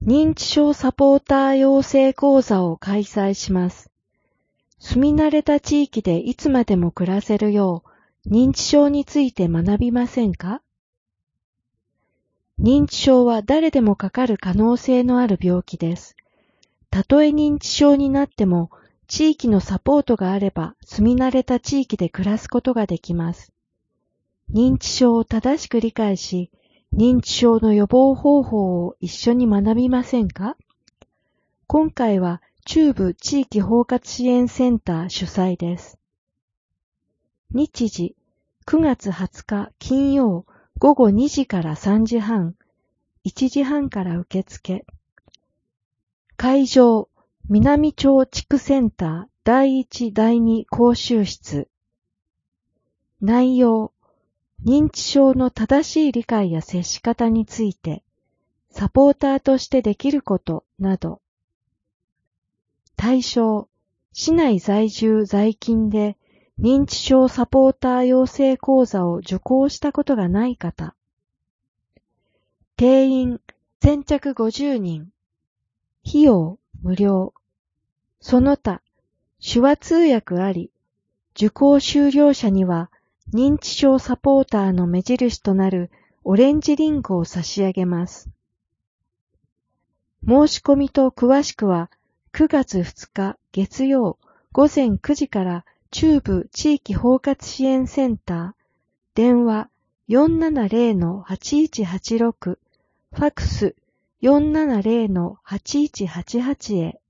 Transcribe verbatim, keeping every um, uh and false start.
認知症サポーター養成講座を開催します。住み慣れた地域でいつまでも暮らせるよう認知症について学びませんか？認知症は誰でもかかる可能性のある病気です。たとえ認知症になっても地域のサポートがあれば住み慣れた地域で暮らすことができます。認知症を正しく理解し、認知症の予防方法を一緒に学びませんか？今回は中部地域包括支援センター主催です。日時くがつはつか金曜ごごにじからさんじはん、いちじはんから受付。会場南町地区センターだいいちだいに講習室。内容認知症の正しい理解や接し方について、サポーターとしてできることなど。対象、市内在住在勤で認知症サポーター養成講座を受講したことがない方。定員、先着ごじゅうにん。費用、無料。その他、手話通訳あり、受講修了者には、認知症サポーターの目印となるオレンジリンゴを差し上げます。申し込みと詳しくはくがつふつか月曜ごぜんくじから中部地域包括支援センター電話 よんななぜろのはちいちはちろく ファクス よんななぜろのはちいちはちはち へ